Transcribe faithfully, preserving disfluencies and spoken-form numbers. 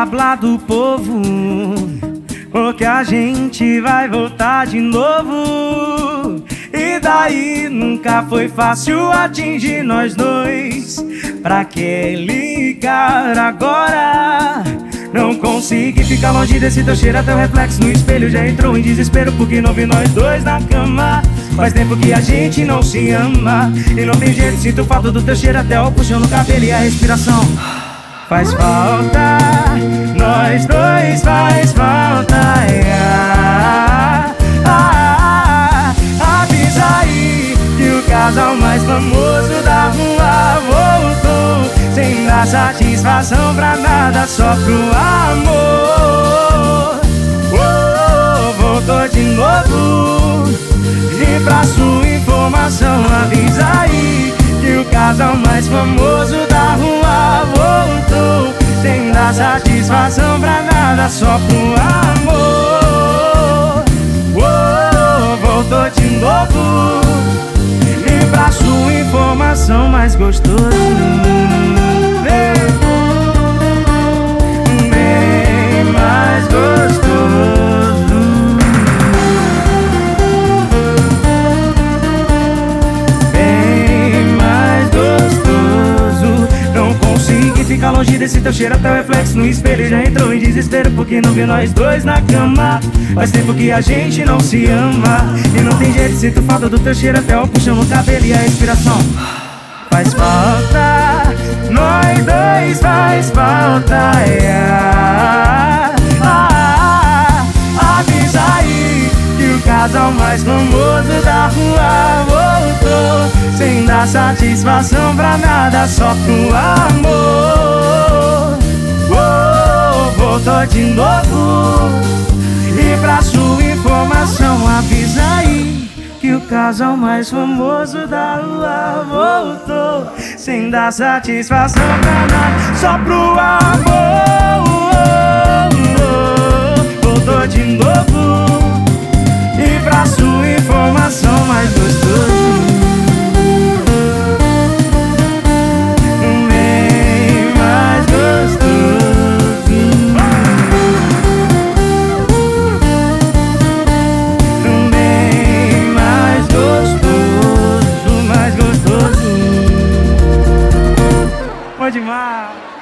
blá blá do povo, porque a gente vai voltar de novo. E daí nunca foi fácil atingir nós dois. Pra que ligar agora? Não consegui ficar longe desse teu cheiro, até o reflexo no espelho já entrou em desespero, porque não vi nós dois na cama. Faz tempo que a gente não se ama e não tem jeito, sinto falta do teu cheiro, até o puxão no cabelo e a respiração. Faz falta, nós dois faz falta. Ah, ah, ah, avisa aí que o casal mais famoso da rua voltou, sem dar satisfação pra nada, só pro amor. Oh, voltou de novo. E pra sua informação, avisa aí que o casal mais famoso da rua voltou, sem dar satisfação pra nada, só pro amor. Oh, voltou de novo. E pra sua informação, mais gostoso, bem mais gostoso, bem mais gostoso. Não consegui ficar longe desse teu cheiro, até o reflexo no espelho já entrou em desespero, porque não vê nós dois na cama. Faz tempo que a gente não se ama e não tem jeito, sinto falta do teu cheiro, até o puxão no cabelo e a respiração. Faz falta, nós dois faz falta. Ah, ah, ah, avisa aí que o casal mais famoso da rua voltou, sem dar satisfação pra nada, só pro amor. Oh, voltou de novo. E pra sua informação, avisa aí que o casal mais famoso da rua voltou, sem dar satisfação pra nada, só pro amor. Voltou de novo. E pra sua informação, mais gostoso, bem mais gostoso, bem mais gostoso, mais gostoso. Bom demais.